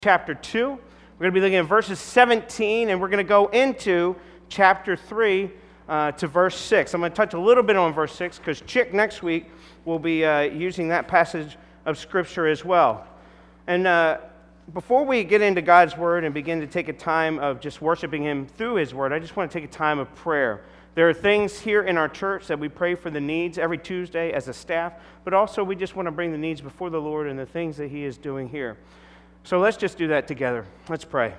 chapter 2. We're going to be looking at verses 17, and we're going to go into chapter 3 to verse 6. I'm going to touch a little bit on verse 6 because Chick next week will be using that passage of Scripture as well. And before we get into God's Word and begin to take a time of just worshiping Him through His Word, I just want to take a time of prayer. There are things here in our church that we pray for the needs every Tuesday as a staff, but also we just want to bring the needs before the Lord and the things that He is doing here. So let's just do that together. Let's pray.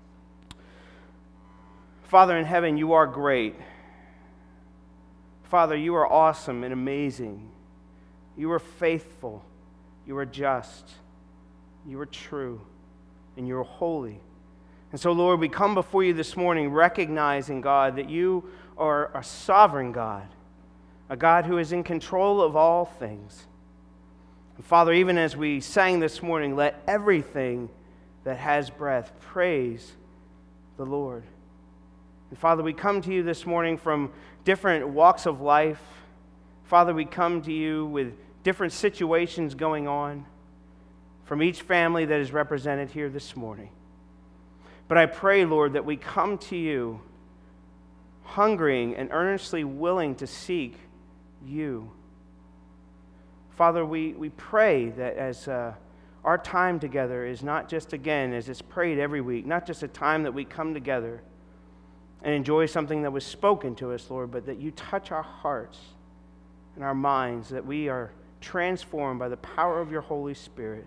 Father in heaven, you are great. Father, you are awesome and amazing. You are faithful. You are just. You are true. And you are holy. And so, Lord, we come before you this morning recognizing, God, that you are a sovereign God, a God who is in control of all things. And Father, even as we sang this morning, let everything that has breath praise the Lord. And Father, we come to you this morning from different walks of life. Father, we come to you with different situations going on from each family that is represented here this morning. But I pray, Lord, that we come to you hungering and earnestly willing to seek you. Father, we pray that as our time together is not just, again, as it's prayed every week, not just a time that we come together and enjoy something that was spoken to us, Lord, but that you touch our hearts and our minds, that we are transformed by the power of your Holy Spirit.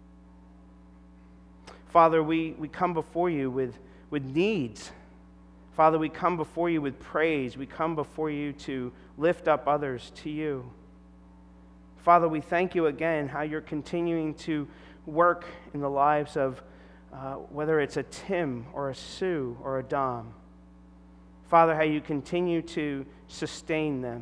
Father, we come before you with needs. Father, we come before you with praise. We come before you to lift up others to you. Father, we thank you again how you're continuing to work in the lives of whether it's a Tim or a Sue or a Dom. Father, how you continue to sustain them.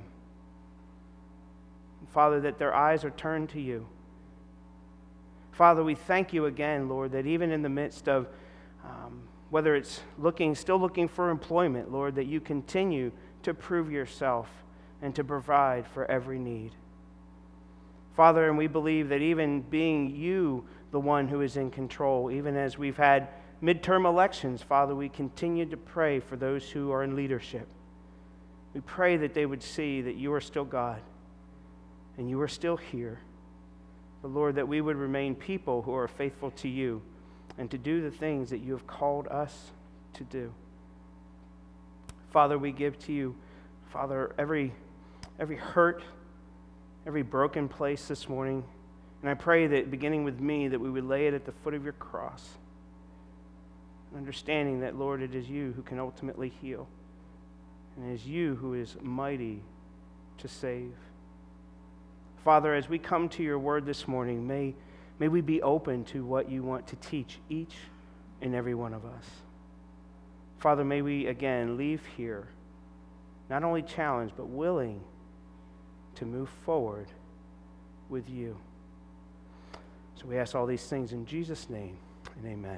Father, that their eyes are turned to you. Father, we thank you again, Lord, that even in the midst of whether it's still looking for employment, Lord, that you continue to prove yourself and to provide for every need. Father, and we believe that even being you the one who is in control, even as we've had midterm elections, Father, we continue to pray for those who are in leadership. We pray that they would see that you are still God and you are still here. But Lord, that we would remain people who are faithful to you and to do the things that you have called us to do. Father, we give to you, Father, every hurt, every broken place this morning. And I pray that beginning with me, that we would lay it at the foot of your cross. Understanding that, Lord, it is you who can ultimately heal. And it is you who is mighty to save. Father, as we come to your word this morning, may we be open to what you want to teach each and every one of us. Father, may we again leave here not only challenged, but willing to move forward with you. So we ask all these things in Jesus' name, and amen.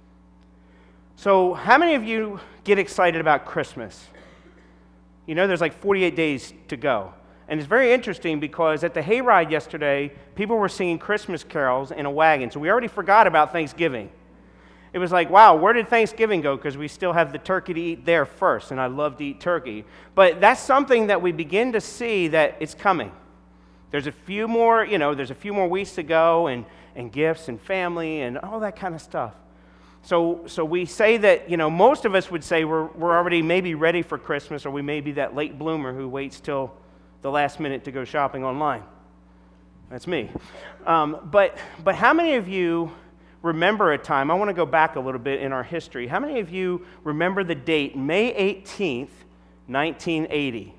So how many of you get excited about Christmas? You know, there's like 48 days to go. And it's very interesting because at the hayride yesterday, people were singing Christmas carols in a wagon. So we already forgot about Thanksgiving. It was like, wow, where did Thanksgiving go? Because we still have the turkey to eat there first, and I love to eat turkey. But that's something that we begin to see that it's coming. There's a few more weeks to go, and gifts and family and all that kind of stuff. So we say that, most of us would say we're already maybe ready for Christmas, or we may be that late bloomer who waits till the last minute to go shopping online. That's me. But how many of you remember a time, I want to go back a little bit in our history. How many of you remember the date, May 18th, 1980?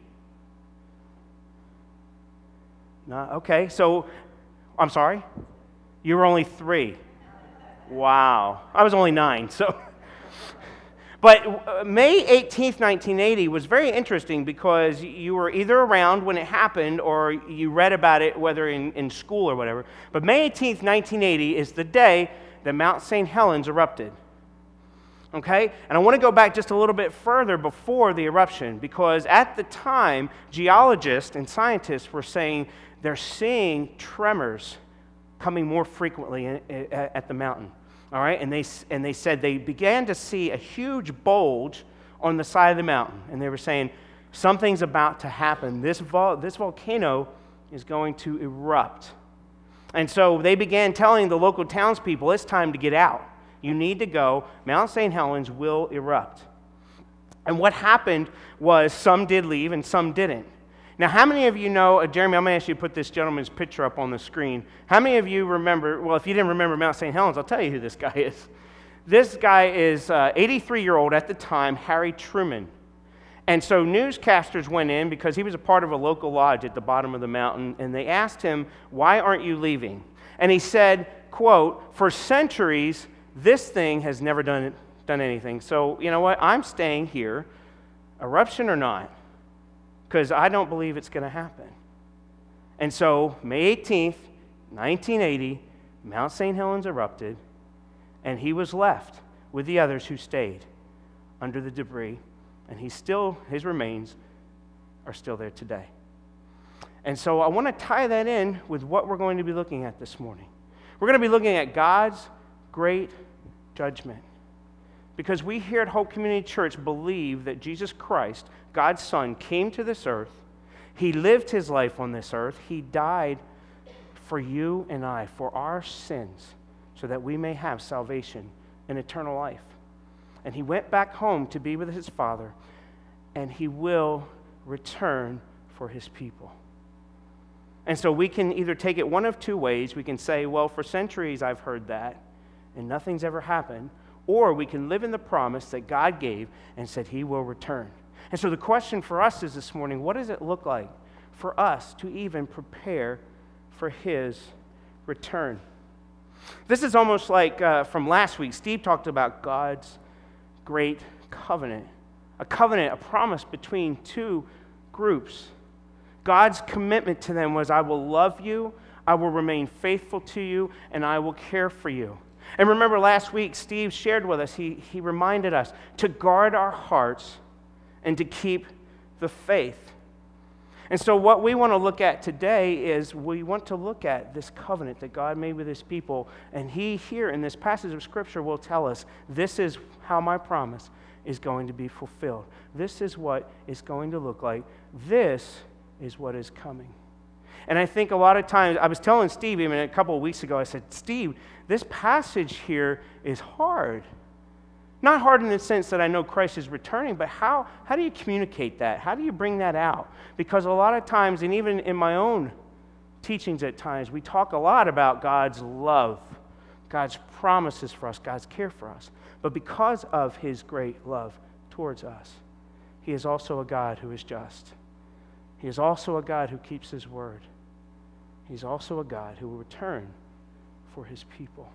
No? Okay, so, I'm sorry? You were only 3. Wow. I was only 9, so. But May 18th, 1980 was very interesting because you were either around when it happened or you read about it, whether in school or whatever. But May 18th, 1980 is the day that Mount St. Helens erupted. Okay? And I want to go back just a little bit further before the eruption because at the time, geologists and scientists were saying they're seeing tremors coming more frequently at the mountain. All right, and they said they began to see a huge bulge on the side of the mountain, and they were saying, something's about to happen. This volcano is going to erupt. And so they began telling the local townspeople, it's time to get out. You need to go. Mount St. Helens will erupt. And what happened was some did leave and some didn't. Now, how many of you know, Jeremy, I'm going to ask you to put this gentleman's picture up on the screen. How many of you remember, well, if you didn't remember Mount St. Helens, I'll tell you who this guy is. This guy is 83-year-old at the time, Harry Truman. And so newscasters went in because he was a part of a local lodge at the bottom of the mountain, and they asked him, why aren't you leaving? And he said, quote, for centuries, this thing has never done anything. So, you know what? I'm staying here, eruption or not, because I don't believe it's going to happen. And so, May 18th, 1980, Mount St. Helens erupted, and he was left with the others who stayed under the debris, and his remains are still there today. And so I want to tie that in with what we're going to be looking at this morning. We're going to be looking at God's great judgment. Because we here at Hope Community Church believe that Jesus Christ, God's Son, came to this earth. He lived his life on this earth. He died for you and I, for our sins, so that we may have salvation and eternal life. And he went back home to be with his Father, and he will return for his people. And so we can either take it one of two ways. We can say, well, for centuries I've heard that, and nothing's ever happened. Or we can live in the promise that God gave and said he will return. And so the question for us is this morning, what does it look like for us to even prepare for his return? This is almost like from last week. Steve talked about God's great covenant, a promise between two groups. God's commitment to them was, I will love you, I will remain faithful to you, and I will care for you. And remember last week, Steve shared with us, he reminded us to guard our hearts and to keep the faith. And so what we want to look at today is we want to look at this covenant that God made with his people. And he here in this passage of Scripture will tell us, this is how my promise is going to be fulfilled. This is what it's going to look like. This is what is coming. And I think a lot of times, I was telling Steve even a couple of weeks ago, I said, Steve, this passage here is hard. Not hard in the sense that I know Christ is returning, but how do you communicate that? How do you bring that out? Because a lot of times, and even in my own teachings at times, we talk a lot about God's love, God's promises for us, God's care for us. But because of his great love towards us, he is also a God who is just. He is also a God who keeps his word. He's also a God who will return for his people.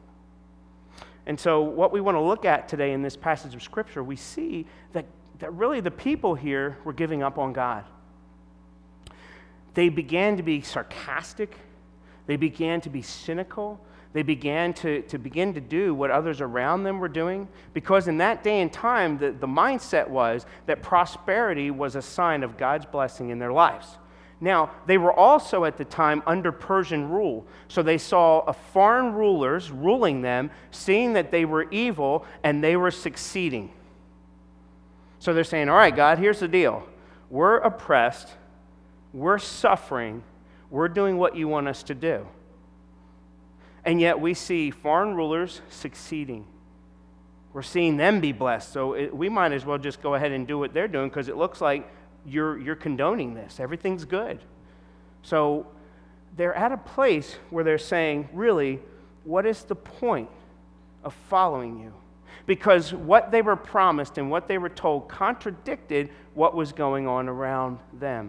And so what we want to look at today in this passage of Scripture, we see that really the people here were giving up on God. They began to be sarcastic. They began to be cynical. They began to do what others around them were doing, because in that day and time, the mindset was that prosperity was a sign of God's blessing in their lives. Now, they were also at the time under Persian rule, so they saw foreign rulers ruling them, seeing that they were evil and they were succeeding. So they're saying, all right, God, here's the deal. We're oppressed, we're suffering, we're doing what you want us to do. And yet we see foreign rulers succeeding. We're seeing them be blessed, so we might as well just go ahead and do what they're doing, because it looks like you're condoning this. Everything's good. So they're at a place where they're saying, really, what is the point of following you? Because what they were promised and what they were told contradicted what was going on around them.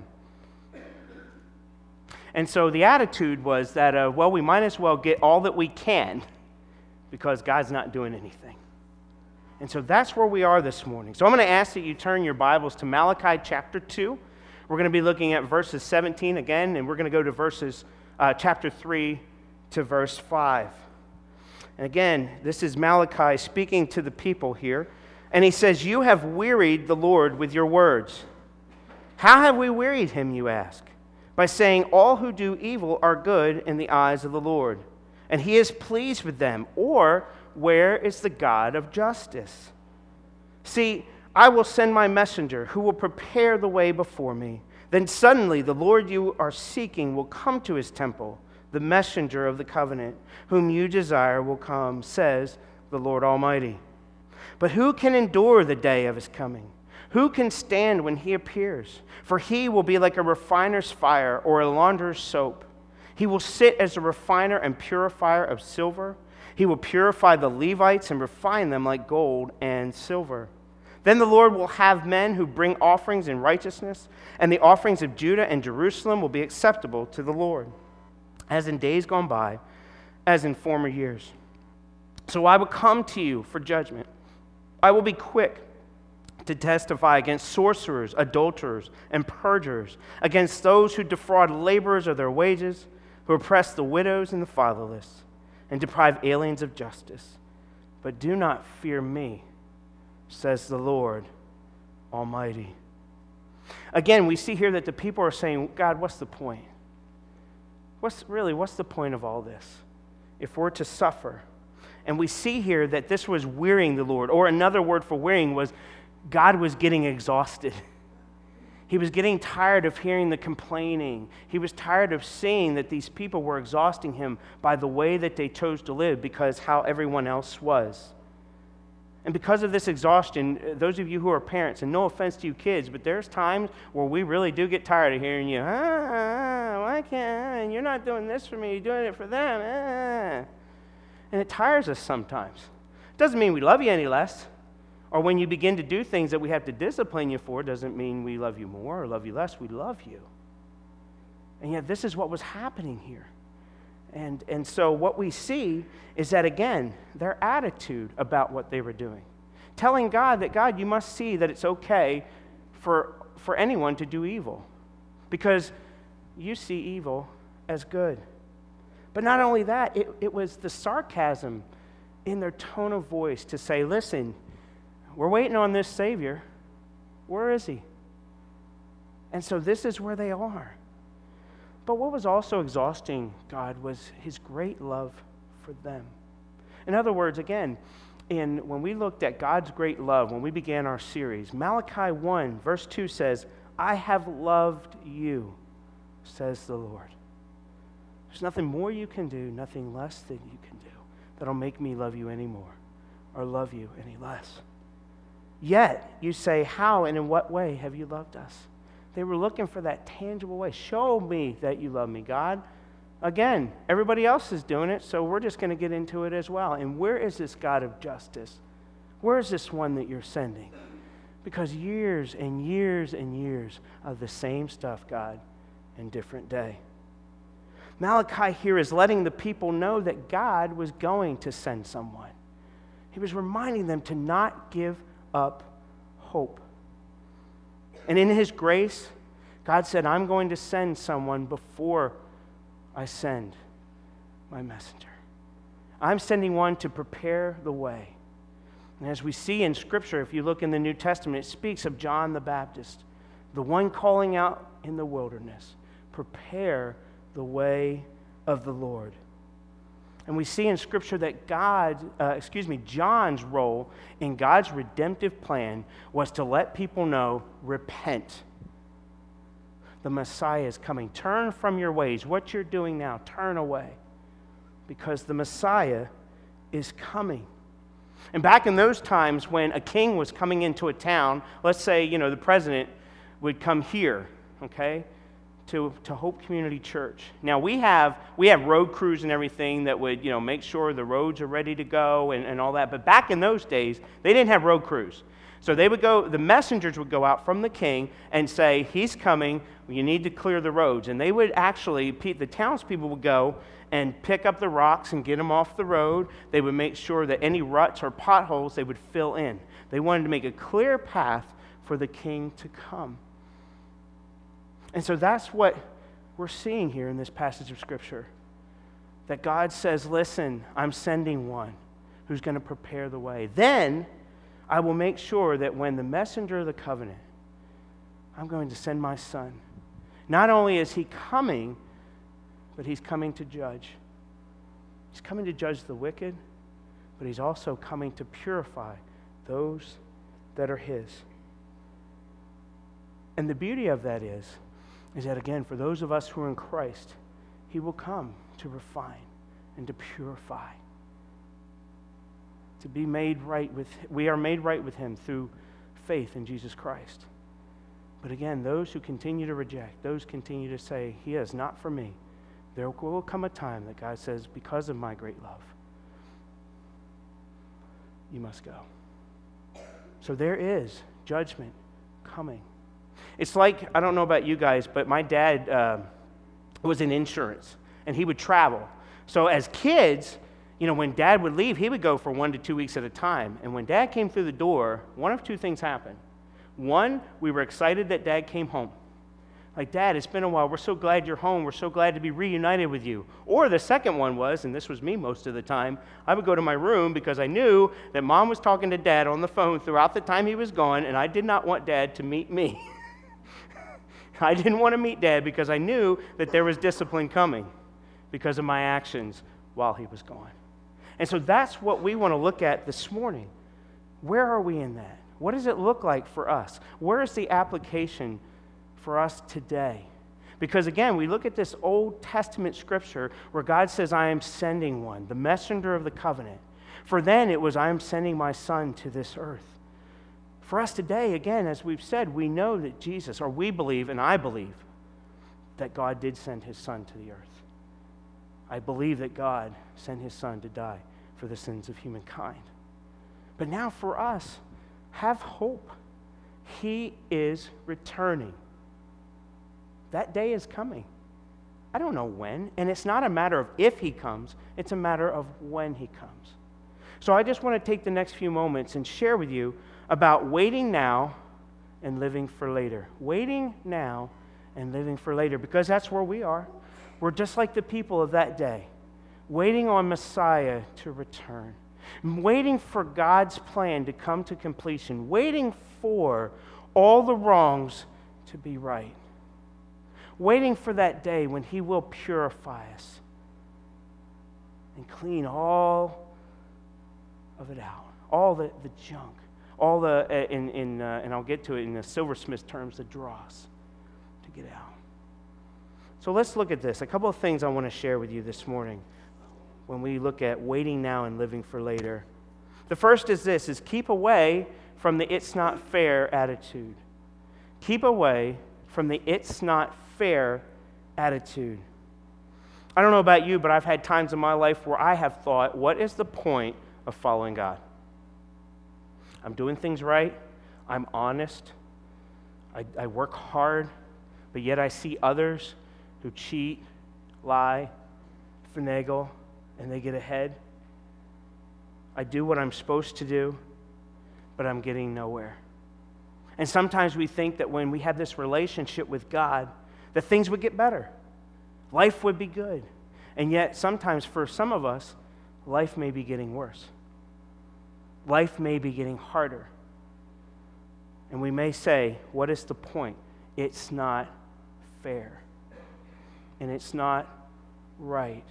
And so the attitude was that, we might as well get all that we can because God's not doing anything. And so that's where we are this morning. So I'm going to ask that you turn your Bibles to Malachi chapter 2. We're going to be looking at verses 17 again, and we're going to go to chapter 3 to verse 5. And again, this is Malachi speaking to the people here. And he says, you have wearied the Lord with your words. How have we wearied him, you ask? By saying all who do evil are good in the eyes of the Lord, and he is pleased with them. Or where is the God of justice? See, I will send my messenger who will prepare the way before me. Then suddenly the Lord you are seeking will come to his temple. The messenger of the covenant, whom you desire, will come, says the Lord Almighty. But who can endure the day of his coming? Who can stand when he appears? For he will be like a refiner's fire or a launderer's soap. He will sit as a refiner and purifier of silver. He will purify the Levites and refine them like gold and silver. Then the Lord will have men who bring offerings in righteousness, and the offerings of Judah and Jerusalem will be acceptable to the Lord, as in days gone by, as in former years. So I will come to you for judgment. I will be quick to testify against sorcerers, adulterers, and perjurers, against those who defraud laborers of their wages, who oppress the widows and the fatherless, and deprive aliens of justice. But do not fear me, says the Lord Almighty. Again, we see here that the people are saying, God, what's the point? What's the point of all this if we're to suffer? And we see here that this was wearying the Lord, or another word for wearying was God was getting exhausted. He was getting tired of hearing the complaining. He was tired of seeing that these people were exhausting him by the way that they chose to live because how everyone else was. And because of this exhaustion, those of you who are parents, and no offense to you kids, but there's times where we really do get tired of hearing you, why can't, you're not doing this for me, you're doing it for them, And it tires us sometimes. It doesn't mean we love you any less. Or when you begin to do things that we have to discipline you for, doesn't mean we love you more or love you less. We love you. And yet this is what was happening here. And so what we see is that, again, their attitude about what they were doing. Telling God that, God, you must see that it's okay for anyone to do evil. Because you see evil as good. But not only that, it was the sarcasm in their tone of voice to say, listen, we're waiting on this Savior. Where is he? And so this is where they are. But what was also exhausting God was his great love for them. In other words, again, when we looked at God's great love, when we began our series, Malachi 1, verse 2 says, I have loved you, says the Lord. There's nothing more you can do, nothing less than you can do that'll make me love you any more or love you any less. Yet, you say, how and in what way have you loved us? They were looking for that tangible way. Show me that you love me, God. Again, everybody else is doing it, so we're just going to get into it as well. And where is this God of justice? Where is this one that you're sending? Because years and years and years of the same stuff, God, in different day. Malachi here is letting the people know that God was going to send someone. He was reminding them to not give up hope. And in his grace, God said, I'm going to send someone before I send my messenger. I'm sending one to prepare the way. And as we see in Scripture, if you look in the New Testament, it speaks of John the Baptist, the one calling out in the wilderness, prepare the way of the Lord. And we see in Scripture that John's role in God's redemptive plan was to let people know, repent. The Messiah is coming. Turn from your ways. What you're doing now, turn away. Because the Messiah is coming. And back in those times when a king was coming into a town, let's say, the president would come here, okay, to Hope Community Church. Now, we have road crews and everything that would, make sure the roads are ready to go and all that. But back in those days, they didn't have road crews. So the messengers would go out from the king and say, he's coming, you need to clear the roads. And they would actually, the townspeople would go and pick up the rocks and get them off the road. They would make sure that any ruts or potholes they would fill in. They wanted to make a clear path for the king to come. And so that's what we're seeing here in this passage of Scripture. That God says, listen, I'm sending one who's going to prepare the way. Then I will make sure that when the messenger of the covenant, I'm going to send my son. Not only is he coming, but he's coming to judge. He's coming to judge the wicked, but he's also coming to purify those that are his. And the beauty of that is that, again, for those of us who are in Christ, he will come to refine and to purify. To be made right with, we are made right with him through faith in Jesus Christ. But again, those who continue to reject, those continue to say, he is not for me, there will come a time that God says, because of my great love, you must go. So there is judgment coming. It's like, I don't know about you guys, but my dad was in insurance, and he would travel. So as kids, when Dad would leave, he would go for 1 to 2 weeks at a time. And when Dad came through the door, one of two things happened. One, we were excited that Dad came home. Like, Dad, it's been a while. We're so glad you're home. We're so glad to be reunited with you. Or the second one was, and this was me most of the time, I would go to my room because I knew that Mom was talking to Dad on the phone throughout the time he was gone, and I did not want Dad to meet me. I didn't want to meet Dad because I knew that there was discipline coming because of my actions while he was gone. And so that's what we want to look at this morning. Where are we in that? What does it look like for us? Where is the application for us today? Because again, we look at this Old Testament scripture where God says, I am sending one, the messenger of the covenant. For then it was, I am sending my son to this earth. For us today, again, as we've said, we know that Jesus, or we believe, and I believe, that God did send his son to the earth. I believe that God sent his son to die for the sins of humankind. But now for us, have hope. He is returning. That day is coming. I don't know when, and it's not a matter of if he comes, it's a matter of when he comes. So I just want to take the next few moments and share with you about waiting now and living for later. Waiting now and living for later, because that's where we are. We're just like the people of that day, waiting on Messiah to return, waiting for God's plan to come to completion, waiting for all the wrongs to be right, waiting for that day when he will purify us and clean all of it out, all the junk, all the, and I'll get to it in the silversmith terms, the dross to get out. So let's look at this. A couple of things I want to share with you this morning when we look at waiting now and living for later. The first is this, is keep away from the it's not fair attitude. Keep away from the it's not fair attitude. I don't know about you, but I've had times in my life where I have thought, what is the point of following God? I'm doing things right. I'm honest. I work hard, but yet I see others who cheat, lie, finagle, and they get ahead. I do what I'm supposed to do, but I'm getting nowhere. And sometimes we think that when we have this relationship with God, that things would get better. Life would be good. And yet sometimes for some of us, life may be getting worse. Life may be getting harder. And we may say, what is the point? It's not fair. And it's not right.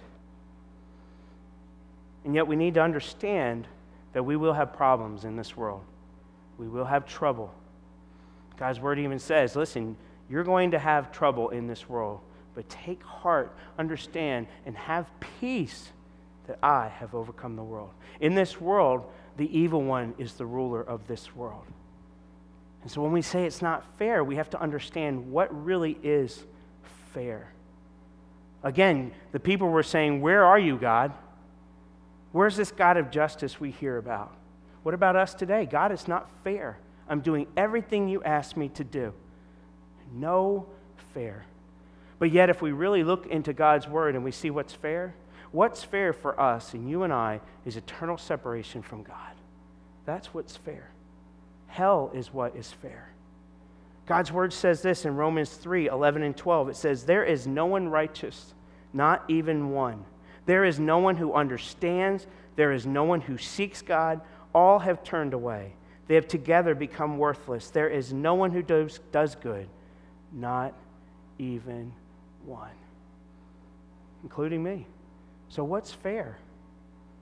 And yet we need to understand that we will have problems in this world. We will have trouble. God's word even says, listen, you're going to have trouble in this world, but take heart, understand, and have peace that I have overcome the world. In this world, the evil one is the ruler of this world. And so when we say it's not fair, we have to understand what really is fair. Again, the people were saying, where are you, God? Where's this God of justice we hear about? What about us today? God, it's not fair. I'm doing everything you asked me to do. No fair. But yet, if we really look into God's word and we see what's fair for us and you and I is eternal separation from God. That's what's fair. Hell is what is fair. God's word says this in Romans 3:11 and 12. It says, there is no one righteous, not even one. There is no one who understands. There is no one who seeks God. All have turned away. They have together become worthless. There is no one who does good, not even one, including me. So what's fair?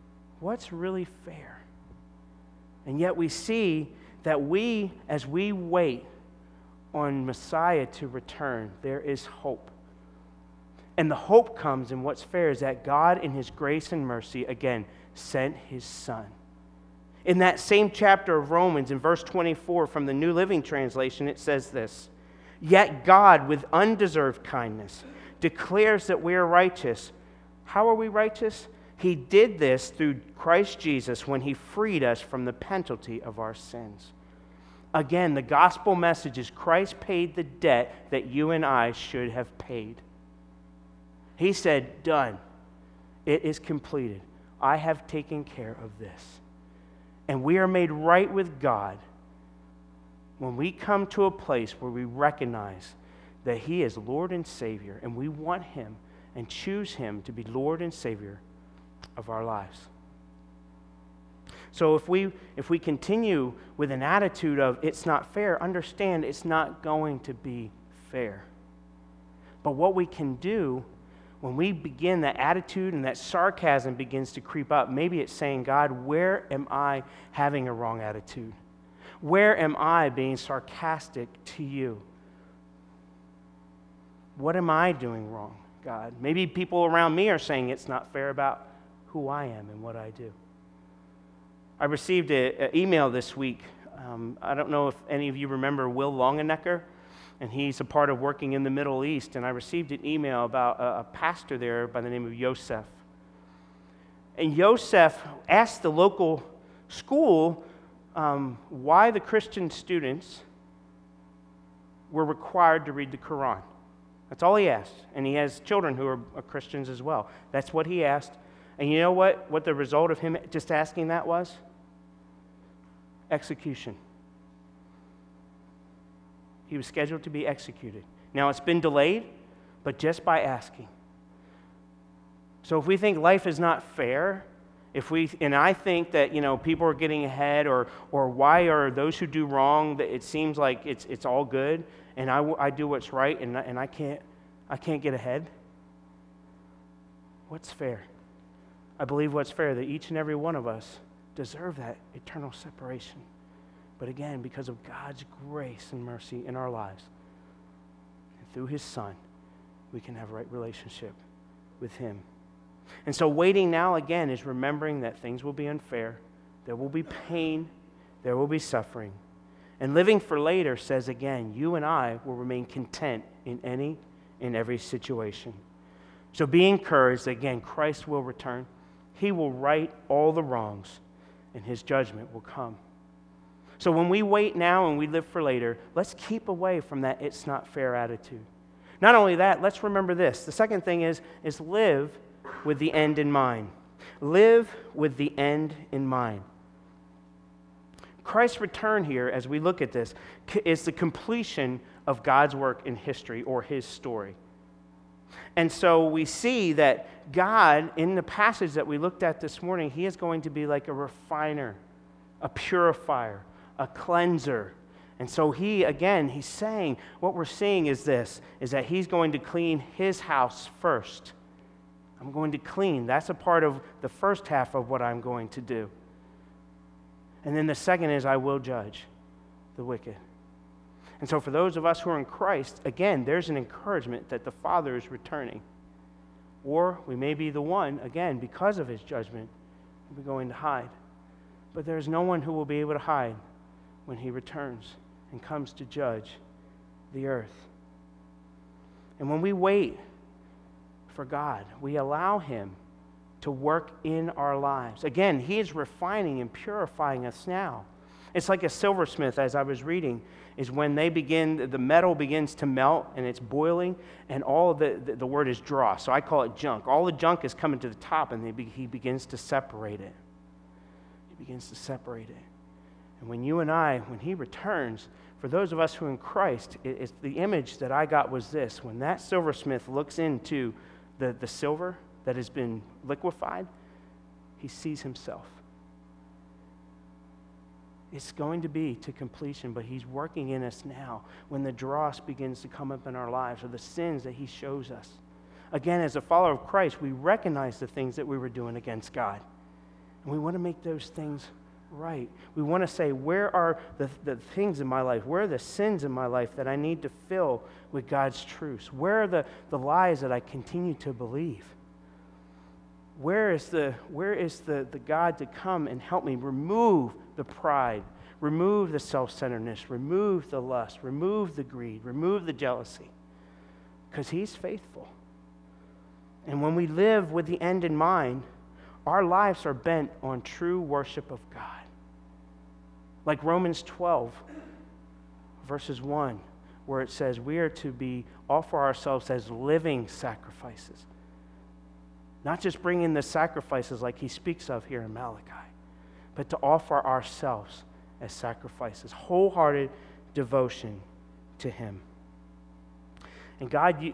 what's really fair? And yet we see that as we wait on Messiah to return, there is hope. And the hope comes in what's fair is that God, in his grace and mercy, again, sent his Son. In that same chapter of Romans, in verse 24 from the New Living Translation, it says this, "Yet God, with undeserved kindness, declares that we are righteous." How are we righteous? He did this through Christ Jesus when he freed us from the penalty of our sins. Again, the gospel message is Christ paid the debt that you and I should have paid. He said, "Done. It is completed. I have taken care of this." And we are made right with God when we come to a place where we recognize that he is Lord and Savior, and we want him and choose him to be Lord and Savior of our lives. So if we continue with an attitude of it's not fair, understand it's not going to be fair. But what we can do when we begin, that attitude and that sarcasm begins to creep up, maybe it's saying, "God, where am I having a wrong attitude? Where am I being sarcastic to you? What am I doing wrong, God?" Maybe people around me are saying it's not fair about who I am and what I do. I received an email this week. I don't know if any of you remember Will Longenecker, and he's a part of working in the Middle East. And I received an email about a pastor there by the name of Yosef. And Yosef asked the local school why the Christian students were required to read the Quran. That's all he asked. And he has children who are Christians as well. That's what he asked. And you know what the result of him just asking that was? Execution. He was scheduled to be executed. Now it's been delayed, but just by asking. So if we think life is not fair, and I think that people are getting ahead, or why are those who do wrong that it seems like it's all good, and I do what's right, and I can't get ahead. What's fair? I believe what's fair that each and every one of us deserve that eternal separation. But again, because of God's grace and mercy in our lives, and through his Son, we can have a right relationship with him. And so waiting now, again, is remembering that things will be unfair, there will be pain, there will be suffering. And living for later says, again, you and I will remain content in any and every situation. So be encouraged, again, Christ will return. He will right all the wrongs, and his judgment will come. So when we wait now and we live for later, let's keep away from that it's not fair attitude. Not only that, let's remember this. The second thing is live with the end in mind. Live with the end in mind. Christ's return here, as we look at this, is the completion of God's work in history, or his story. And so we see that God, in the passage that we looked at this morning, he is going to be like a refiner, a purifier, a cleanser. And so he's saying, what we're seeing is this, is that he's going to clean his house first. I'm going to clean. That's a part of the first half of what I'm going to do. And then the second is I will judge the wicked. And so for those of us who are in Christ, again, there's an encouragement that the Father is returning. Or we may be the one, again, because of his judgment, we're going to hide. But there's no one who will be able to hide when he returns and comes to judge the earth. And when we wait for God, we allow him to work in our lives. Again, he is refining and purifying us now. It's like a silversmith, as I was reading, is when the metal begins to melt and it's boiling, and all of the word is dross. So I call it junk. All the junk is coming to the top, and he begins to separate it. He begins to separate it. And when he returns, for those of us who are in Christ, it's the image that I got was this. When that silversmith looks into the silver that has been liquefied, he sees himself. It's going to be to completion, but he's working in us now when the dross begins to come up in our lives, or the sins that he shows us. Again, as a follower of Christ, we recognize the things that we were doing against God. And we want to make those things right. We want to say, where are the things in my life? Where are the sins in my life that I need to fill with God's truths? Where are the lies that I continue to believe? Where is the God to come and help me remove the pride, remove the self-centeredness, remove the lust, remove the greed, remove the jealousy? Because He's faithful. And when we live with the end in mind, our lives are bent on true worship of God. Like Romans 12, verses 1, where it says we are to offer ourselves as living sacrifices. Not just bring in the sacrifices like he speaks of here in Malachi, but to offer ourselves as sacrifices, wholehearted devotion to Him. And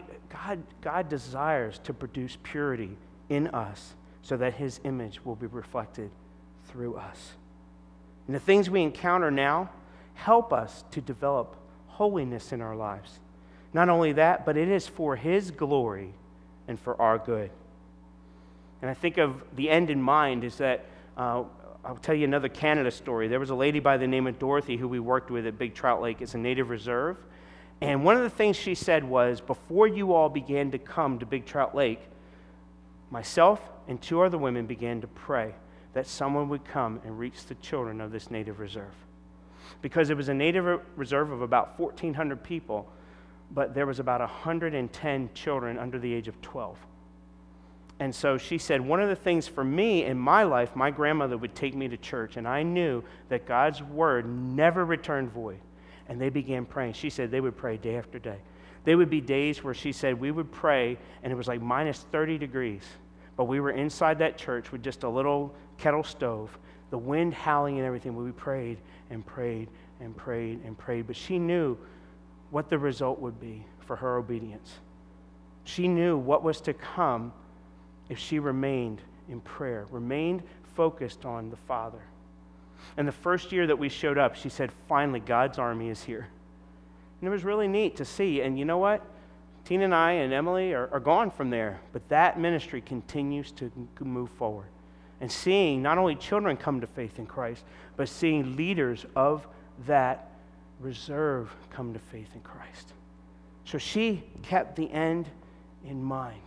God desires to produce purity in us so that His image will be reflected through us. And the things we encounter now help us to develop holiness in our lives. Not only that, but it is for His glory and for our good. And I think of the end in mind is that, I'll tell you another Canada story. There was a lady by the name of Dorothy who we worked with at Big Trout Lake. It's a native reserve. And one of the things she said was, before you all began to come to Big Trout Lake, myself and 2 other women began to pray that someone would come and reach the children of this native reserve. Because it was a native reserve of about 1,400 people, but there was about 110 children under the age of 12. And so she said, one of the things for me in my life, my grandmother would take me to church, and I knew that God's word never returned void. And they began praying. She said they would pray day after day. There would be days where she said we would pray, and it was like minus 30 degrees. But we were inside that church with just a little kettle stove, the wind howling and everything. We prayed and prayed and prayed and prayed. But she knew what the result would be for her obedience. She knew what was to come if she remained in prayer, remained focused on the Father. And the first year that we showed up, she said, finally, God's army is here. And it was really neat to see. And you know what? Tina and I and Emily are gone from there. But that ministry continues to move forward. And seeing not only children come to faith in Christ, but seeing leaders of that reserve come to faith in Christ. So she kept the end in mind.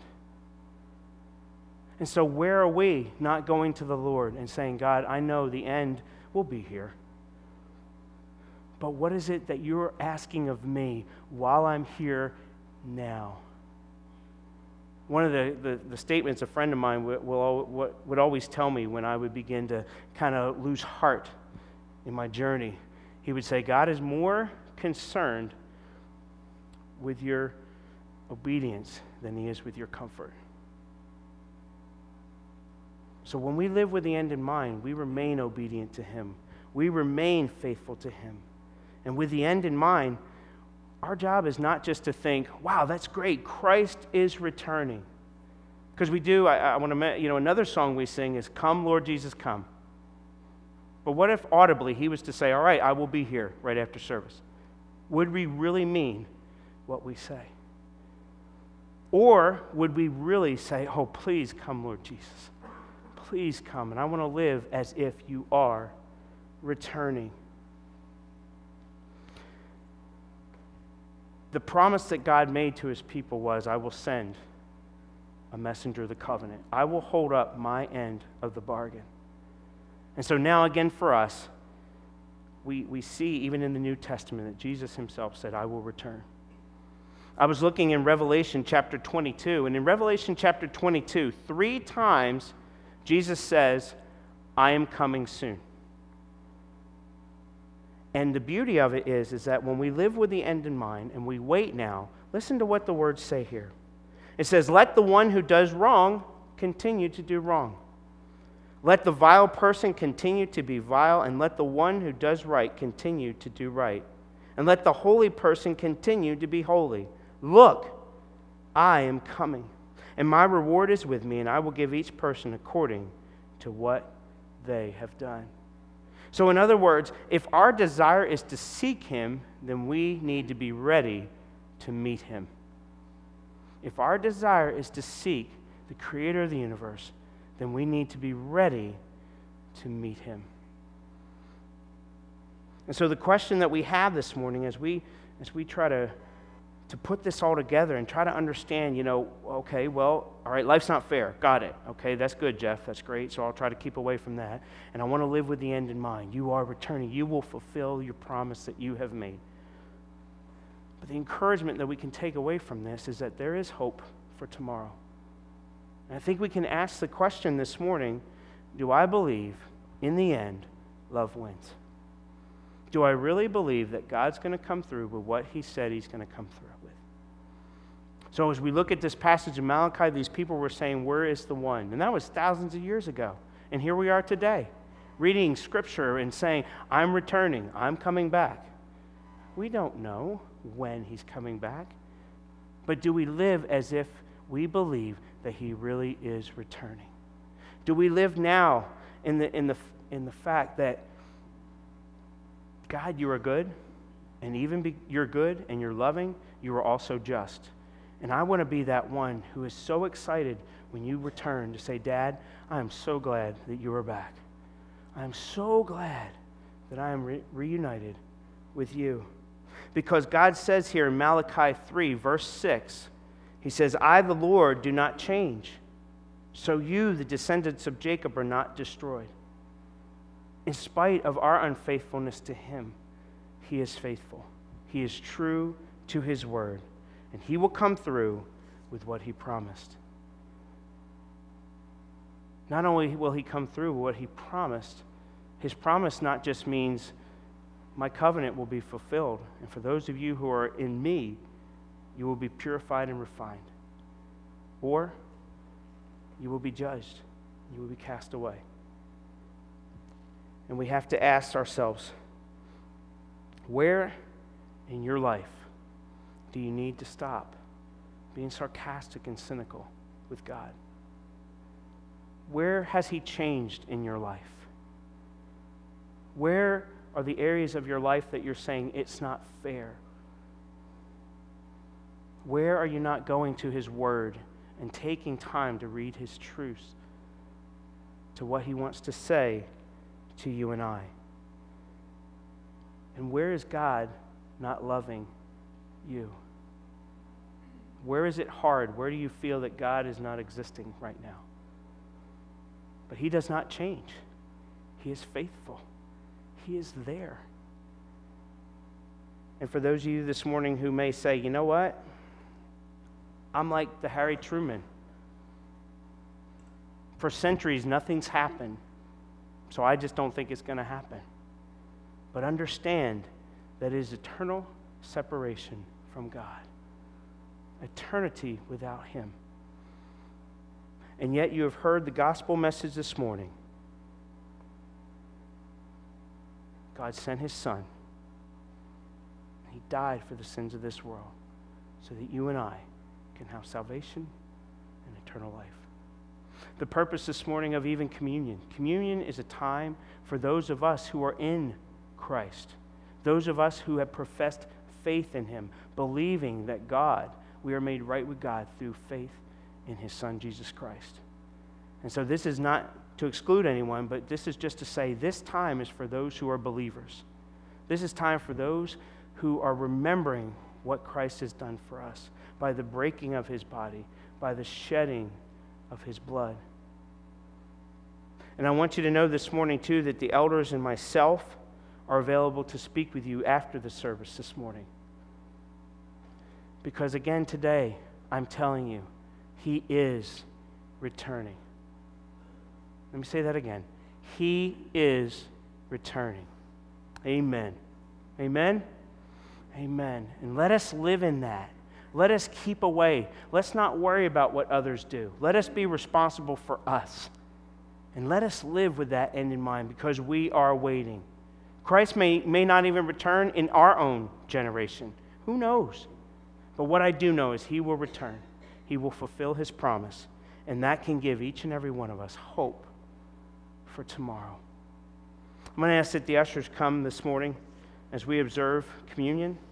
And so where are we not going to the Lord and saying, God, I know the end will be here. But what is it that you're asking of me while I'm here now? One of the statements a friend of mine would always tell me when I would begin to kind of lose heart in my journey, he would say, God is more concerned with your obedience than He is with your comfort. So when we live with the end in mind, we remain obedient to Him. We remain faithful to Him. And with the end in mind, our job is not just to think, wow, that's great, Christ is returning. Because we do, I want to, another song we sing is, Come, Lord Jesus, come. But what if audibly He was to say, all right, I will be here right after service? Would we really mean what we say? Or would we really say, oh, please come, Lord Jesus. Please come, and I want to live as if you are returning. The promise that God made to His people was, I will send a messenger of the covenant. I will hold up my end of the bargain. And so now again for us, we see even in the New Testament that Jesus Himself said, I will return. I was looking in Revelation chapter 22, and in Revelation chapter 22, 3 times Jesus says, I am coming soon. And the beauty of it is that when we live with the end in mind and we wait now, listen to what the words say here. It says, let the one who does wrong continue to do wrong. Let the vile person continue to be vile, and let the one who does right continue to do right. And let the holy person continue to be holy. Look, I am coming. And my reward is with me, and I will give each person according to what they have done. So in other words, if our desire is to seek Him, then we need to be ready to meet Him. If our desire is to seek the Creator of the universe, then we need to be ready to meet him. And so the question that we have this morning as we try to put this all together and try to understand, okay, well, all right, life's not fair. Got it. Okay, that's good, Jeff. That's great. So I'll try to keep away from that. And I want to live with the end in mind. You are returning. You will fulfill your promise that you have made. But the encouragement that we can take away from this is that there is hope for tomorrow. And I think we can ask the question this morning, do I believe in the end love wins? Do I really believe that God's going to come through with what he said he's going to come through with? So as we look at this passage in Malachi, these people were saying, where is the one? And that was thousands of years ago. And here we are today, reading Scripture and saying, I'm returning, I'm coming back. We don't know when he's coming back. But do we live as if we believe that he really is returning? Do we live now in the fact that God, you are good, and even you're good and you're loving, you are also just. And I want to be that one who is so excited when you return to say, Dad, I am so glad that you are back. I am so glad that I am reunited with you. Because God says here in Malachi 3, verse 6, he says, I, the Lord, do not change. So you, the descendants of Jacob, are not destroyed. In spite of our unfaithfulness to him, he is faithful. He is true to his word, and he will come through with what he promised. Not only will he come through with what he promised, his promise not just means my covenant will be fulfilled, and for those of you who are in me, you will be purified and refined. Or you will be judged, you will be cast away. And we have to ask ourselves, where in your life do you need to stop being sarcastic and cynical with God? Where has he changed in your life? Where are the areas of your life that you're saying it's not fair? Where are you not going to his word and taking time to read his truths, to what he wants to say to you and I? And where is God not loving you? Where is it hard? Where do you feel that God is not existing right now? But he does not change. He is faithful. He is there. And for those of you this morning who may say, you know what? I'm like the Harry Truman. For centuries, nothing's happened. So I just don't think it's going to happen. But understand that it is eternal separation from God. Eternity without him. And yet you have heard the gospel message this morning. God sent his Son. He died for the sins of this world so that you and I can have salvation and eternal life. The purpose this morning of even communion. Communion is a time for those of us who are in Christ. Those of us who have professed faith in him, believing that we are made right with God through faith in his Son, Jesus Christ. And so this is not to exclude anyone, but this is just to say this time is for those who are believers. This is time for those who are remembering what Christ has done for us by the breaking of his body, by the shedding of his blood. And I want you to know this morning, too, that the elders and myself are available to speak with you after the service this morning. Because again, today, I'm telling you, he is returning. Let me say that again. He is returning. Amen. Amen? Amen. And let us live in that. Let us keep away. Let's not worry about what others do. Let us be responsible for us. And let us live with that end in mind because we are waiting. Christ may not even return in our own generation. Who knows? But what I do know is he will return. He will fulfill his promise. And that can give each and every one of us hope for tomorrow. I'm going to ask that the ushers come this morning as we observe communion.